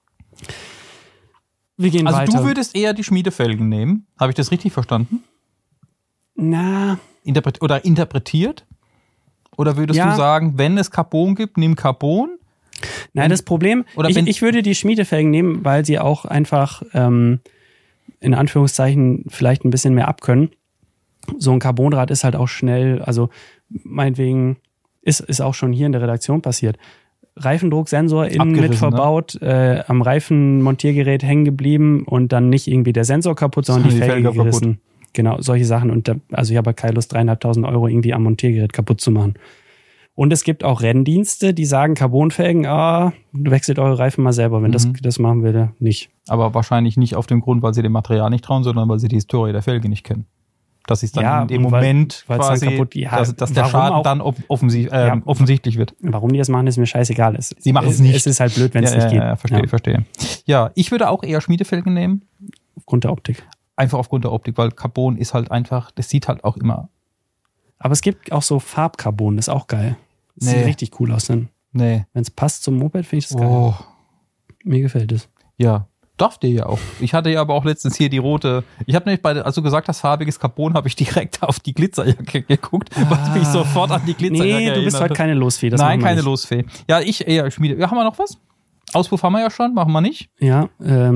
Wir gehen weiter. Also du würdest eher die Schmiedefelgen nehmen. Habe ich das richtig verstanden? Na. Interpretiert? Oder würdest du sagen, wenn es Carbon gibt, nimm Carbon? Nein, das Problem, ich würde die Schmiedefelgen nehmen, weil sie auch einfach in Anführungszeichen vielleicht ein bisschen mehr abkönnen. So ein Carbonrad ist halt auch schnell, also meinetwegen ist auch schon hier in der Redaktion passiert. Reifendrucksensor innen mit verbaut, ne? Am Reifenmontiergerät hängen geblieben und dann nicht irgendwie der Sensor kaputt, sondern die Felge gerissen. Genau, solche Sachen. Und also ich habe keine Lust, 3.500 € irgendwie am Montiergerät kaputt zu machen. Und es gibt auch Renndienste, die sagen, Carbonfelgen, wechselt eure Reifen mal selber, wenn das machen will, nicht. Aber wahrscheinlich nicht auf dem Grund, weil sie dem Material nicht trauen, sondern weil sie die Historie der Felge nicht kennen. Dass sie es dann in dem Moment quasi, dann kaputt, dass der Schaden auch, dann offensichtlich wird. Warum die das machen, ist mir scheißegal. Sie machen es nicht. Es ist halt blöd, wenn es nicht geht. Ja, verstehe. Ja, ich würde auch eher Schmiedefelgen nehmen. Aufgrund der Optik. Einfach aufgrund der Optik, weil Carbon ist halt einfach, das sieht halt auch immer. Aber es gibt auch so Farbcarbon, das ist auch geil. Das sieht richtig cool aus dann. Nee. Wenn es passt zum Moped, finde ich das geil. Mir gefällt es. Ja. Darf dir ja auch. Ich hatte ja aber auch letztens hier die rote. Ich habe nämlich als du gesagt hast, farbiges Carbon, habe ich direkt auf die Glitzerjacke geguckt, was mich sofort an die Glitzerjacke erinnert. Du bist halt keine Losfee. Nein, keine Losfee. Ja, ich eher Schmiede. Ja, haben wir noch was? Auspuff haben wir ja schon, machen wir nicht? Ja,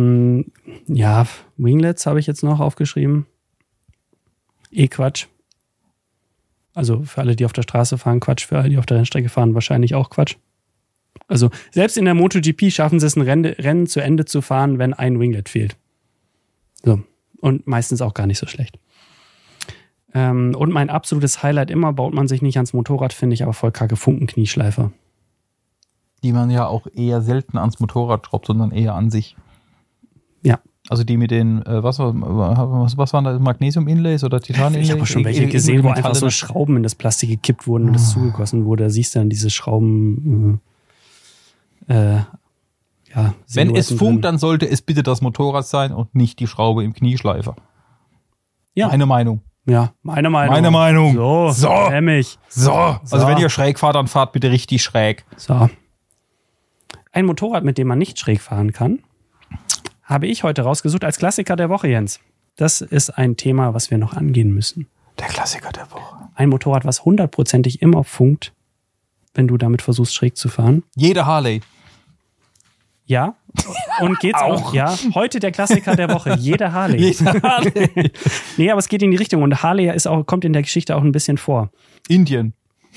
Winglets habe ich jetzt noch aufgeschrieben. Quatsch. Also für alle, die auf der Straße fahren, Quatsch. Für alle, die auf der Rennstrecke fahren, wahrscheinlich auch Quatsch. Also selbst in der MotoGP schaffen sie es, ein Rennen zu Ende zu fahren, wenn ein Winglet fehlt. So. Und meistens auch gar nicht so schlecht. Und mein absolutes Highlight immer, baut man sich nicht ans Motorrad, finde ich, aber voll kacke, Funken-Knieschleifer. Die man ja auch eher selten ans Motorrad schraubt, sondern eher an sich. Ja. Also die mit den, was waren da, Magnesium-Inlays oder Titan-Inlays? Ich habe schon welche gesehen, wo einfach so Schrauben in das Plastik gekippt wurden und das zugegossen wurde. Da siehst du dann diese Schrauben, Wenn es funkt, dann sollte es bitte das Motorrad sein und nicht die Schraube im Knieschleifer. Ja. Meine Meinung. Ja, meine Meinung. Meine Meinung. So. Nämlich. So. Also wenn ihr schräg fahrt, dann fahrt bitte richtig schräg. So. Ein Motorrad, mit dem man nicht schräg fahren kann, habe ich heute rausgesucht als Klassiker der Woche, Jens. Das ist ein Thema, was wir noch angehen müssen. Der Klassiker der Woche. Ein Motorrad, was 100%ig immer funkt, wenn du damit versuchst, schräg zu fahren. Jede Harley. Ja. Und geht's auch? Ja. Heute der Klassiker der Woche. Jede Harley. Jede Harley. Nee, aber es geht in die Richtung. Und Harley kommt in der Geschichte auch ein bisschen vor. Indien.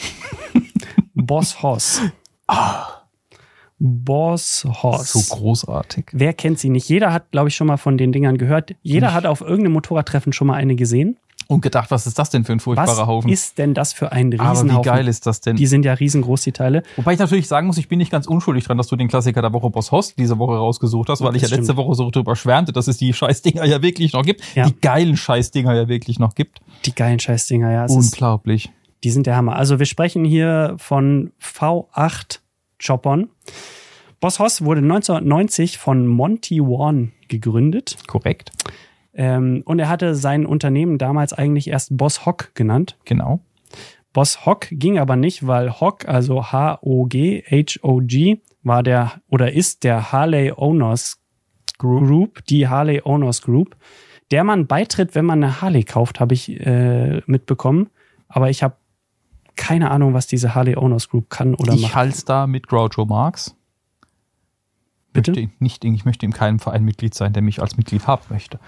Boss Hoss. Boss Hoss. So großartig. Wer kennt sie nicht? Jeder hat, glaube ich, schon mal von den Dingern gehört. Jeder hat auf irgendeinem Motorradtreffen schon mal eine gesehen. Und gedacht, was ist das denn für ein furchtbarer Haufen? Was ist denn das für ein Riesenhaufen? Aber wie geil ist das denn? Die sind ja riesengroß, die Teile. Wobei ich natürlich sagen muss, ich bin nicht ganz unschuldig dran, dass du den Klassiker der Woche Boss Hoss diese Woche rausgesucht hast, weil ich ja letzte Woche so drüber schwärmte, dass es die Scheißdinger ja wirklich noch gibt. Ja. Die geilen Scheißdinger ja wirklich noch gibt. Die geilen Scheißdinger, ja. Unglaublich. Die sind der Hammer. Also wir sprechen hier von V8-Choppern. Boss Hoss wurde 1990 von Monty Warren gegründet. Korrekt. Und er hatte sein Unternehmen damals eigentlich erst Boss Hogg genannt. Genau. Boss Hogg ging aber nicht, weil Hogg, also H-O-G, H-O-G, war ist der Harley Owners Group, die Harley Owners Group, der man beitritt, wenn man eine Harley kauft, habe ich mitbekommen. Aber ich habe keine Ahnung, was diese Harley Owners Group kann oder macht. Ich halte da mit Groucho Marx. Bitte? Ich möchte in keinem Verein Mitglied sein, der mich als Mitglied haben möchte.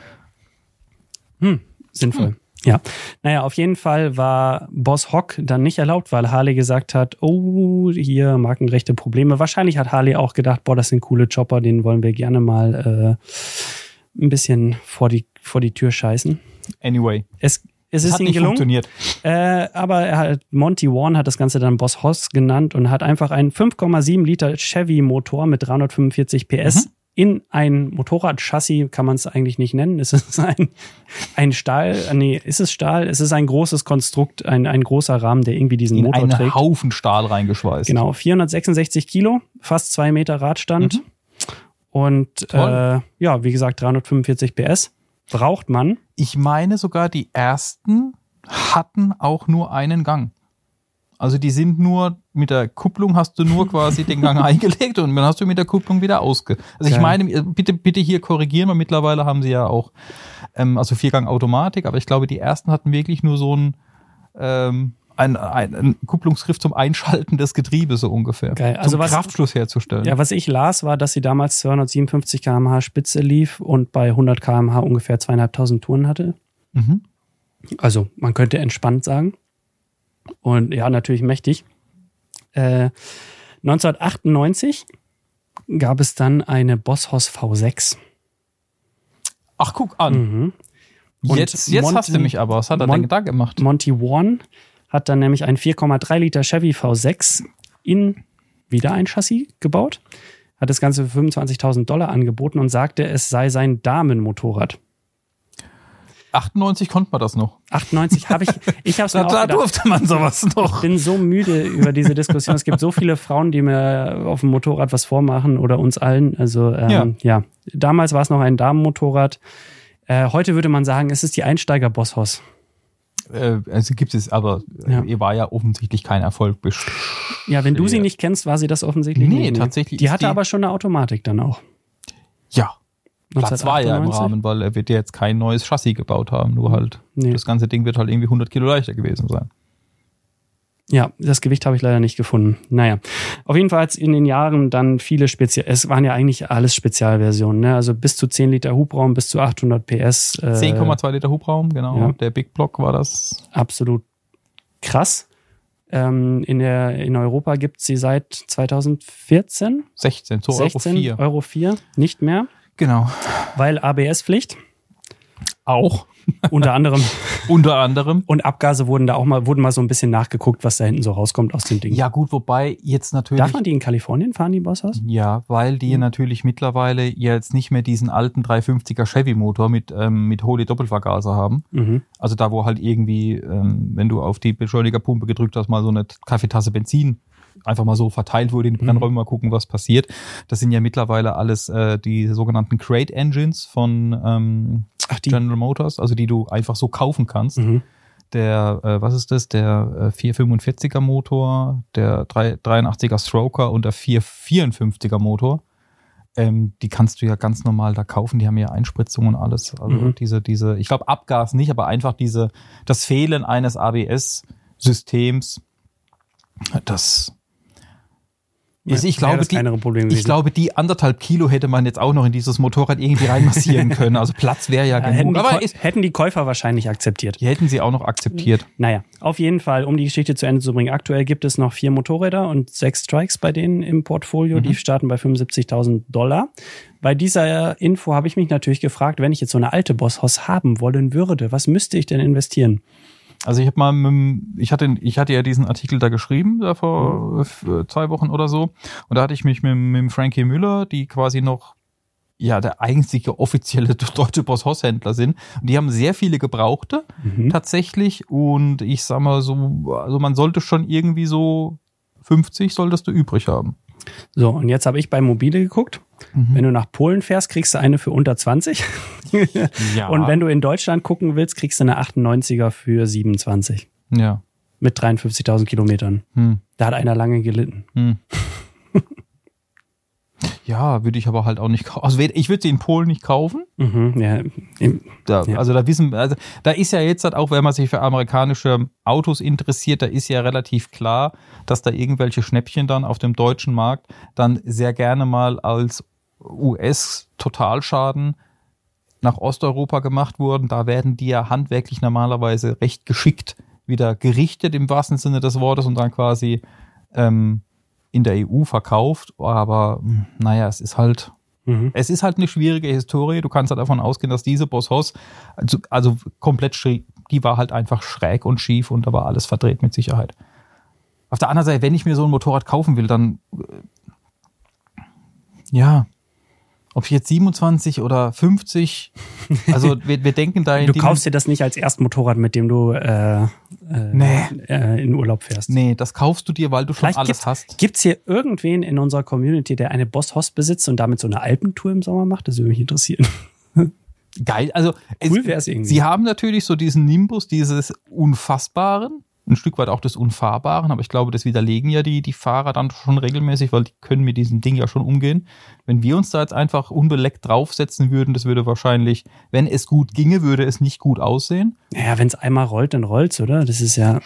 Sinnvoll. Ja. Naja, auf jeden Fall war Boss Hogg dann nicht erlaubt, weil Harley gesagt hat, oh, hier Markenrechte Probleme. Wahrscheinlich hat Harley auch gedacht, boah, das sind coole Chopper, den wollen wir gerne mal ein bisschen vor die Tür scheißen. Anyway. Es ist ihm gelungen. Funktioniert. Aber Monty Warren hat das Ganze dann Boss Hoss genannt und hat einfach einen 5,7 Liter Chevy-Motor mit 345 PS in ein Motorradchassis, kann man es eigentlich nicht nennen. Es ist ein Stahl, ist es Stahl? Es ist ein großes Konstrukt, ein großer Rahmen, der irgendwie diesen Motor trägt. In einen Haufen Stahl reingeschweißt. Genau, 466 Kilo, fast 2 Meter Radstand. Und wie gesagt, 345 PS. Braucht man. Ich meine sogar, die ersten hatten auch nur einen Gang. Also die sind nur, mit der Kupplung hast du nur quasi den Gang eingelegt und dann hast du mit der Kupplung wieder Also ich meine, bitte hier korrigieren, weil mittlerweile haben sie ja auch, also 4-Gang-Automatik, aber ich glaube, die ersten hatten wirklich nur so ein Kupplungsgriff zum Einschalten des Getriebes so ungefähr. Geil. Also zum Kraftschluss herzustellen. Ja, was ich las, war, dass sie damals 257 km/h Spitze lief und bei 100 km/h ungefähr 2.500 Touren hatte. Also man könnte entspannt sagen. Und ja, natürlich mächtig. 1998 gab es dann eine Boss Hoss V6. Ach, guck an. Jetzt hast du mich aber. Was hat er denn da gemacht? Monty Warren hat dann nämlich ein 4,3 Liter Chevy V6 in wieder ein Chassis gebaut, hat das Ganze für $25.000 angeboten und sagte, es sei sein Damenmotorrad. 98 konnte man das noch. 98 habe ich hab's mir auch gedacht. Da durfte man sowas noch. Ich bin so müde über diese Diskussion. Es gibt so viele Frauen, die mir auf dem Motorrad was vormachen oder uns allen. Also ja. Damals war es noch ein Damenmotorrad. Heute würde man sagen, es ist die Einsteiger-Boss Hoss. Also gibt es, aber ihr war ja offensichtlich kein Erfolg. Ja, wenn du sie nicht kennst, war sie das offensichtlich nicht. Nee, tatsächlich. Die hatte aber schon eine Automatik dann auch. Ja. Platz war ja im Rahmen, weil er wird ja jetzt kein neues Chassis gebaut haben, nur halt das ganze Ding wird halt irgendwie 100 Kilo leichter gewesen sein. Ja, das Gewicht habe ich leider nicht gefunden. Naja, auf jeden Fall hat es in den Jahren dann viele es waren ja eigentlich alles Spezialversionen, ne? Also bis zu 10 Liter Hubraum, bis zu 800 PS. 10,2 Liter Hubraum, genau. Ja. Der Big Block war das. Absolut krass. In Europa gibt es sie seit 2014. 16, so Euro 4, nicht mehr. Genau. Weil ABS-Pflicht. Auch. Unter anderem. Unter anderem. Und Abgase wurden mal so ein bisschen nachgeguckt, was da hinten so rauskommt aus dem Ding. Ja gut, wobei jetzt natürlich... Darf man die in Kalifornien fahren, die Boss-Haus? Ja, weil die natürlich mittlerweile jetzt nicht mehr diesen alten 350er Chevy-Motor mit Holy-Doppelvergaser haben. Mhm. Also da, wo halt irgendwie, wenn du auf die Beschleunigerpumpe gedrückt hast, mal so eine Kaffeetasse Benzin einfach mal so verteilt wurde in die Brennräume, mal gucken, was passiert. Das sind ja mittlerweile alles die sogenannten Crate Engines von General Motors, also die du einfach so kaufen kannst. Mhm. Der, was ist das? Der 445er Motor, der 383er Stroker und der 454er Motor. Die kannst du ja ganz normal da kaufen, die haben ja Einspritzung und alles. Also diese, ich glaube Abgas nicht, aber einfach das Fehlen eines ABS-Systems, das ist, ich glaube, die 1,5 Kilo hätte man jetzt auch noch in dieses Motorrad irgendwie reinmassieren können. Also Platz wäre ja genug. Hätten die Käufer wahrscheinlich akzeptiert. Die hätten sie auch noch akzeptiert. Naja, auf jeden Fall, um die Geschichte zu Ende zu bringen. Aktuell gibt es noch 4 Motorräder und 6 Strikes bei denen im Portfolio. Die starten bei $75.000. Bei dieser Info habe ich mich natürlich gefragt, wenn ich jetzt so eine alte Boss-Haus haben wollen würde, was müsste ich denn investieren? Also ich hatte ja diesen Artikel da geschrieben, da vor 2 Wochen oder so. Und da hatte ich mich mit Frankie Müller, die quasi noch der einzige offizielle deutsche Boss-Haus-Händler sind. Und die haben sehr viele Gebrauchte tatsächlich. Und ich sag mal so, also man sollte schon irgendwie so 50 solltest du übrig haben. So, und jetzt habe ich bei Mobile geguckt. Wenn du nach Polen fährst, kriegst du eine für unter 20. Ja. Und wenn du in Deutschland gucken willst, kriegst du eine 98er für 27. Ja. Mit 53.000 Kilometern. Da hat einer lange gelitten. Ja, würde ich aber halt auch nicht kaufen. Also ich würde sie in Polen nicht kaufen. Also da ist ja jetzt halt auch, wenn man sich für amerikanische Autos interessiert, da ist ja relativ klar, dass da irgendwelche Schnäppchen dann auf dem deutschen Markt dann sehr gerne mal als US-Totalschaden nach Osteuropa gemacht wurden. Da werden die ja handwerklich normalerweise recht geschickt wieder gerichtet im wahrsten Sinne des Wortes und dann quasi in der EU verkauft, aber naja, es ist halt eine schwierige Historie. Du kannst halt davon ausgehen, dass diese Boss-Haus, also komplett die war halt einfach schräg und schief und da war alles verdreht mit Sicherheit. Auf der anderen Seite, wenn ich mir so ein Motorrad kaufen will, dann ob ich jetzt 27 oder 50, also wir denken da in Du kaufst dir das nicht als Erstmotorrad, mit dem du in Urlaub fährst. Nee, das kaufst du dir, weil du vielleicht schon alles hast. Gibt's hier irgendwen in unserer Community, der eine Boss-Haus besitzt und damit so eine Alpentour im Sommer macht? Das würde mich interessieren. Geil, also cool wäre es irgendwie. Sie haben natürlich so diesen Nimbus, dieses Unfassbaren, ein Stück weit auch des Unfahrbaren, aber ich glaube, das widerlegen ja die Fahrer dann schon regelmäßig, weil die können mit diesem Ding ja schon umgehen. Wenn wir uns da jetzt einfach unbeleckt draufsetzen würden, das würde wahrscheinlich, wenn es gut ginge, würde es nicht gut aussehen. Naja, wenn es einmal rollt, dann rollt's, oder? Das ist ja...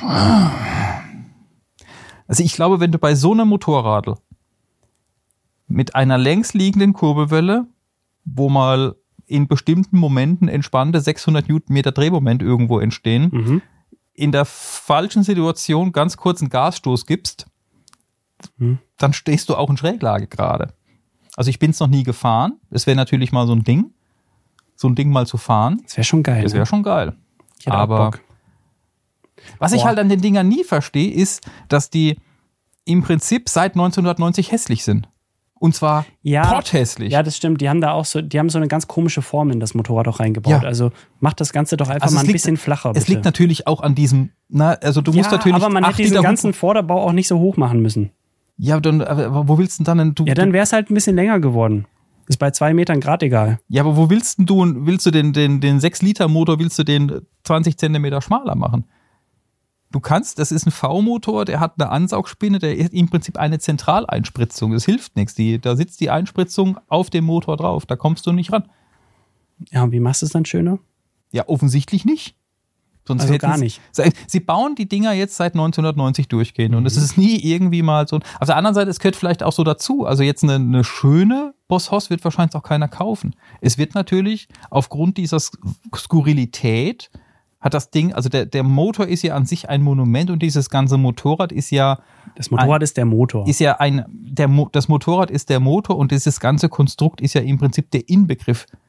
Also ich glaube, wenn du bei so einem Motorradl mit einer längs liegenden Kurbelwelle, wo mal in bestimmten Momenten entspannte 600 Newtonmeter Drehmoment irgendwo entstehen, in der falschen Situation ganz kurz einen Gasstoß gibst, dann stehst du auch in Schräglage gerade. Also ich bin es noch nie gefahren. Es wäre natürlich mal so ein Ding mal zu fahren. Das wäre schon geil. Das wäre schon geil. Ich hätte aber auch Bock. Was ich halt an den Dingern nie verstehe, ist, dass die im Prinzip seit 1990 hässlich sind. Und zwar potthässlich. Ja, das stimmt. Die haben so eine ganz komische Form in das Motorrad auch reingebaut. Ja. Also macht das Ganze doch einfach mal ein bisschen flacher, bitte. Es liegt natürlich auch an diesem, also du musst natürlich... aber man hätte diesen ganzen Vorderbau auch nicht so hoch machen müssen. Ja, aber wo willst du denn dann... dann wäre es halt ein bisschen länger geworden. Ist bei 2 Metern grad egal. Ja, aber wo willst du den 6-Liter-Motor, willst du den 20 Zentimeter schmaler machen? Du kannst, das ist ein V-Motor, der hat eine Ansaugspinne, der ist im Prinzip eine Zentraleinspritzung. Das hilft nichts. Da sitzt die Einspritzung auf dem Motor drauf. Da kommst du nicht ran. Ja, und wie machst du es dann schöner? Ja, offensichtlich nicht. Sonst also gar nicht. Sie bauen die Dinger jetzt seit 1990 durchgehend und es ist nie irgendwie mal so. Auf der anderen Seite, es gehört vielleicht auch so dazu. Also jetzt eine schöne Boss-Haus wird wahrscheinlich auch keiner kaufen. Es wird natürlich aufgrund dieser Skurrilität hat das Ding, also der Motor ist ja an sich ein Monument und dieses ganze Motorrad ist ja... Das Motorrad ist der Motor. Ist ja das Motorrad ist der Motor und dieses ganze Konstrukt ist ja im Prinzip der Inbegriff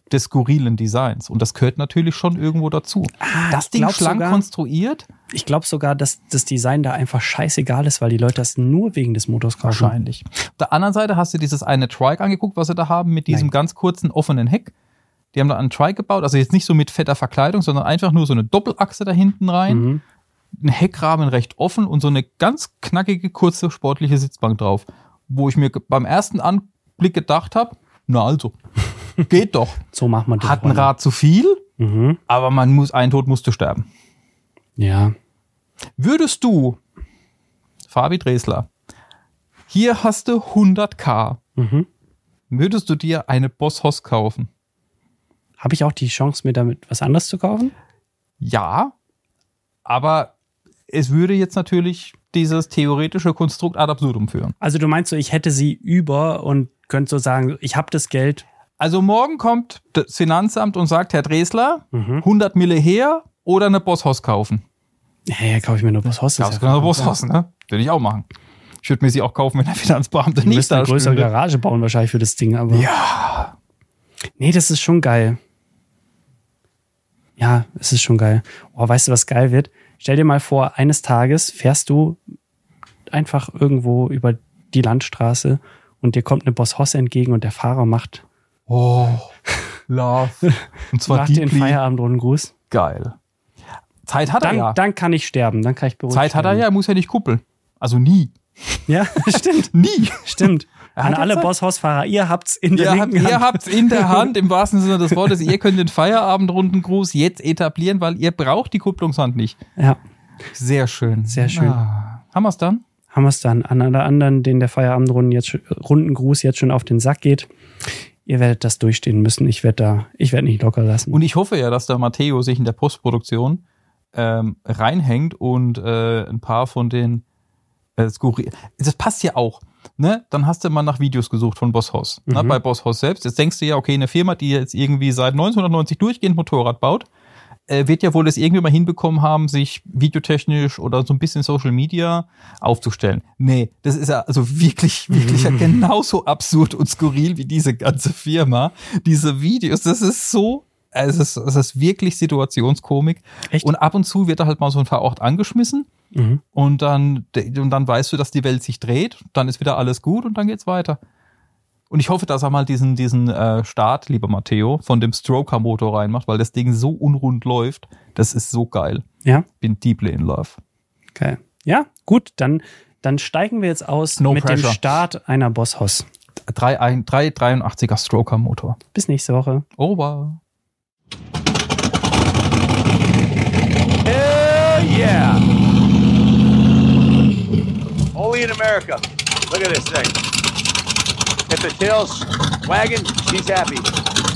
des skurrilen Designs. Und das gehört natürlich schon irgendwo dazu. Das Ding schlank konstruiert. Ich glaube sogar, dass das Design da einfach scheißegal ist, weil die Leute das nur wegen des Motors kaufen. Wahrscheinlich. Auf der anderen Seite hast du dieses eine Trike angeguckt, was sie da haben, mit diesem ganz kurzen offenen Heck. Die haben da einen Trike gebaut, also jetzt nicht so mit fetter Verkleidung, sondern einfach nur so eine Doppelachse da hinten rein. Ein Heckrahmen recht offen und so eine ganz knackige, kurze, sportliche Sitzbank drauf. Wo ich mir beim ersten Anblick gedacht habe, na also, geht doch. So macht man das. Hat ein Rad zu viel, aber ein Tod musste sterben. Ja. Würdest du, Fabi Dresler, hier hast du 100.000, würdest du dir eine Boss Hoss kaufen? Habe ich auch die Chance, mir damit was anderes zu kaufen? Ja, aber es würde jetzt natürlich dieses theoretische Konstrukt ad absurdum führen. Also du meinst so, ich hätte sie über und könnte so sagen, ich habe das Geld. Also morgen kommt das Finanzamt und sagt, Herr Dresler, 100 Mille her oder eine Boss Hoss kaufen. Ja, kaufe ich mir eine Boss Hoss. Ja, eine Boss Hoss, ne? Würde ich auch machen. Ich würde mir sie auch kaufen, wenn der Finanzbeamte nicht da eine größere Garage bauen wahrscheinlich für das Ding, aber. Ja. Nee, das ist schon geil. Ja, es ist schon geil. Oh, weißt du, was geil wird? Stell dir mal vor, eines Tages fährst du einfach irgendwo über die Landstraße und dir kommt eine Boss Hoss entgegen und der Fahrer macht Love. Und zwar macht den Feierabendrundengruß. Geil. Zeit hat er ja. Dann kann ich sterben, dann kann ich beruhigt Zeit hat er ja, er muss ja nicht kuppeln. Also nie. Ja, stimmt. Nie. Stimmt. An alle Boss Hoss-Fahrer, ihr habt's in der linken Hand. Ihr habt's in der Hand, im wahrsten Sinne des Wortes. Ihr könnt den Feierabendrundengruß jetzt etablieren, weil ihr braucht die Kupplungshand nicht. Ja. Sehr schön. Sehr schön. Haben wir's dann? Haben wir's dann. An alle anderen, denen der Feierabendrundengruß jetzt schon auf den Sack geht, ihr werdet das durchstehen müssen. Ich werd nicht locker lassen. Und ich hoffe ja, dass der Matteo sich in der Postproduktion reinhängt und ein paar von den skurril. Das passt ja auch. Ne? Dann hast du mal nach Videos gesucht von Boss Hoss. Ne? Bei Boss Hoss selbst. Jetzt denkst du ja, okay, eine Firma, die jetzt irgendwie seit 1990 durchgehend Motorrad baut, wird ja wohl das irgendwie mal hinbekommen haben, sich videotechnisch oder so ein bisschen Social Media aufzustellen. Nee, das ist ja also wirklich ja genauso absurd und skurril wie diese ganze Firma. Diese Videos, das ist so, es ist wirklich Situationskomik. Echt? Und ab und zu wird da halt mal so ein Verort angeschmissen. Und dann weißt du, dass die Welt sich dreht, dann ist wieder alles gut und dann geht's weiter. Und ich hoffe, dass er mal diesen Start, lieber Matteo, von dem Stroker-Motor reinmacht, weil das Ding so unrund läuft. Das ist so geil. Ja. Bin deeply in love. Geil. Ja, gut, dann steigen wir jetzt aus mit dem Start einer Boss Hoss. 383er Stroker-Motor. Bis nächste Woche. Over. Hell yeah! Only in America. Look at this thing. If the tail's wagging, she's happy.